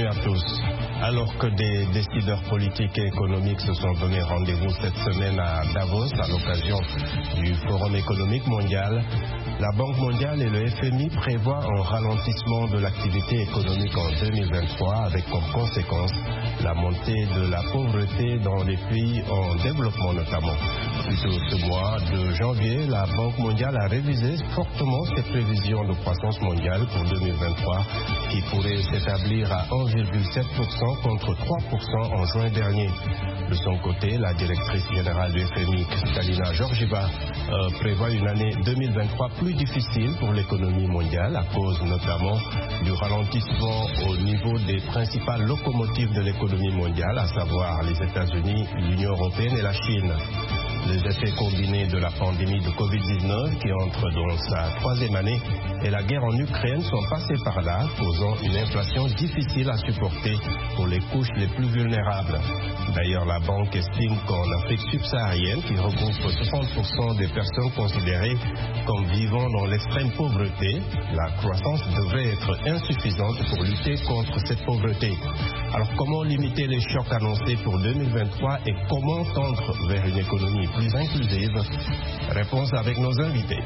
à tous. Alors que des décideurs politiques et économiques se sont donné rendez-vous cette semaine à Davos à l'occasion du Forum économique mondial, la Banque mondiale et le FMI prévoient un ralentissement de l'activité économique en 2023 avec comme conséquence la montée de la pauvreté dans les pays en développement notamment. Plus tôt ce mois de janvier, la Banque mondiale a révisé fortement ses prévisions de croissance mondiale pour 2023 qui pourrait s'établir à 1,7% contre 3% en juin dernier. De son côté, la directrice générale du FMI, Kristalina Georgieva, prévoit une année 2023 plus difficile pour l'économie mondiale à cause notamment du ralentissement au niveau des principales locomotives de l'économie mondiale, à savoir les États-Unis, l'Union européenne et la Chine. Les effets combinés de la pandémie de Covid-19 qui entre dans sa troisième année et la guerre en Ukraine sont passés par là, causant une inflation difficile à supporter pour les couches les plus vulnérables. D'ailleurs, la banque estime qu'en Afrique subsaharienne, qui regroupe 60% des personnes considérées comme vivant dans l'extrême pauvreté, la croissance devrait être insuffisante pour lutter contre cette pauvreté. Alors, comment limiter les chocs annoncés pour 2023 et comment tendre vers une économie plus inclusive? Réponse avec nos invités.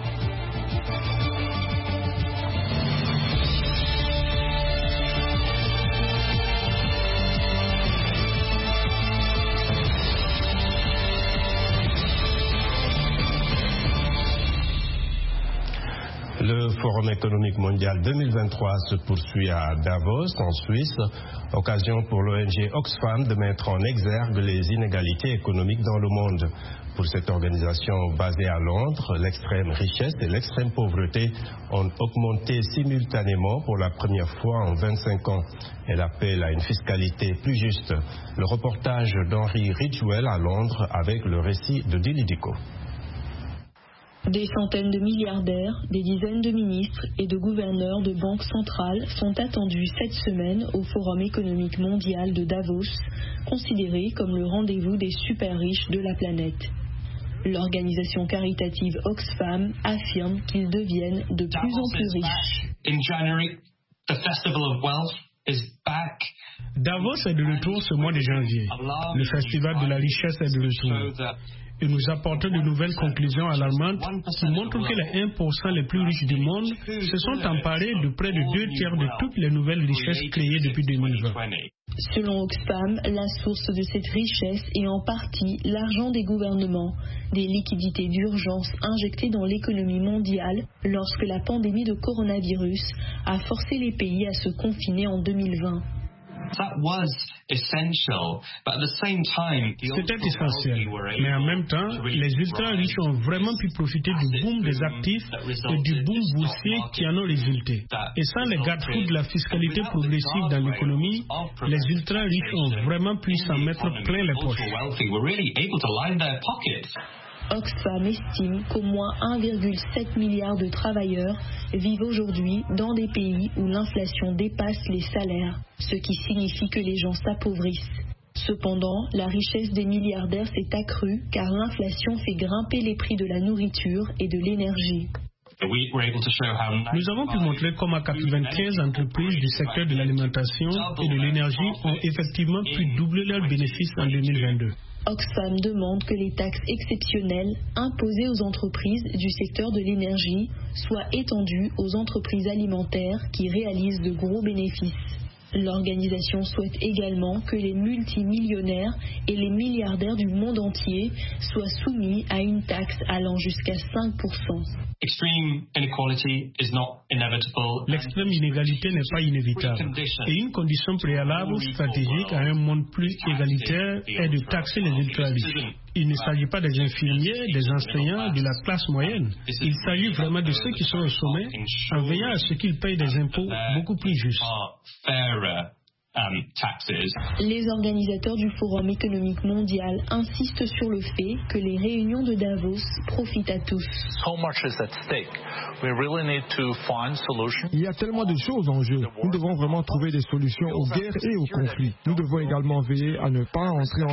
Le Forum économique mondial 2023 se poursuit à Davos, en Suisse, occasion pour l'ONG Oxfam de mettre en exergue les inégalités économiques dans le monde. Pour cette organisation basée à Londres, l'extrême richesse et l'extrême pauvreté ont augmenté simultanément pour la première fois en 25 ans. Elle appelle à une fiscalité plus juste. Le reportage d'Henry Ridgwell à Londres avec le récit de Dili Diko. Des centaines de milliardaires, des dizaines de ministres et de gouverneurs de banques centrales sont attendus cette semaine au Forum économique mondial de Davos, considéré comme le rendez-vous des super riches de la planète. L'organisation caritative Oxfam affirme qu'ils deviennent de plus en plus riches. In January, the Festival of Wealth is back. Davos est de retour ce mois de janvier. Le Festival de la richesse est de retour. Et nous apportons de nouvelles conclusions alarmantes qui montrent que les 1% les plus riches du monde se sont emparés de près de 2/3 de toutes les nouvelles richesses créées depuis 2020. Selon Oxfam, la source de cette richesse est en partie l'argent des gouvernements, des liquidités d'urgence injectées dans l'économie mondiale lorsque la pandémie de coronavirus a forcé les pays à se confiner en 2020. C'était essentiel, mais en même temps, les ultra-riches ont vraiment pu profiter du boom des actifs et du boom boursier qui en ont résulté. Et sans les garde-fous de la fiscalité progressive dans l'économie, les ultra-riches ont vraiment pu s'en mettre plein les poches. Oxfam estime qu'au moins 1,7 milliard de travailleurs vivent aujourd'hui dans des pays où l'inflation dépasse les salaires, ce qui signifie que les gens s'appauvrissent. Cependant, la richesse des milliardaires s'est accrue car l'inflation fait grimper les prix de la nourriture et de l'énergie. Nous avons pu montrer comment 95 entreprises du secteur de l'alimentation et de l'énergie ont effectivement pu doubler leurs bénéfices en 2022. Oxfam demande que les taxes exceptionnelles imposées aux entreprises du secteur de l'énergie soient étendues aux entreprises alimentaires qui réalisent de gros bénéfices. L'organisation souhaite également que les multimillionnaires et les milliardaires du monde entier soient soumis à une taxe allant jusqu'à 5%. L'extrême inégalité n'est pas inévitable. Et une condition préalable stratégique à un monde plus égalitaire est de taxer les ultra-riches. Il ne s'agit pas des infirmiers, des enseignants, de la classe moyenne. Il s'agit vraiment de ceux qui sont au sommet en veillant à ce qu'ils payent des impôts beaucoup plus justes. Les organisateurs du Forum économique mondial insistent sur le fait que les réunions de Davos profitent à tous. Il y a tellement de choses en jeu. Nous devons vraiment trouver des solutions aux guerres et aux conflits. Nous devons également veiller à ne pas entrer en